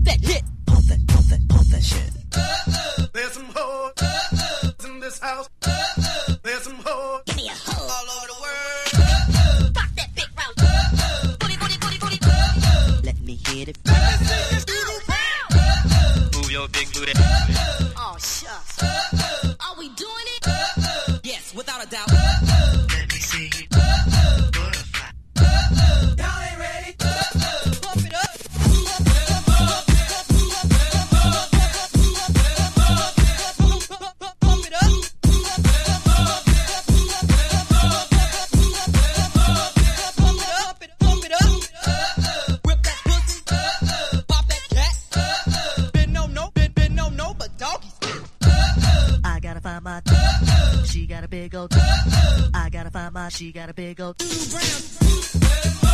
that hit. Pump that shit. There's some hoes in this house. There's some hoes. Give me a hoe. All over the world. Pop that big round. Booty, booty, booty, booty. Let me hit it. Move your big booty. Oh, shucks. Are we doing it? Yes, without a doubt. Let me see you. Butterfly. Y'all ain't ready. Pump it up. She got a big old. I gotta find my. She got a big old. Brown.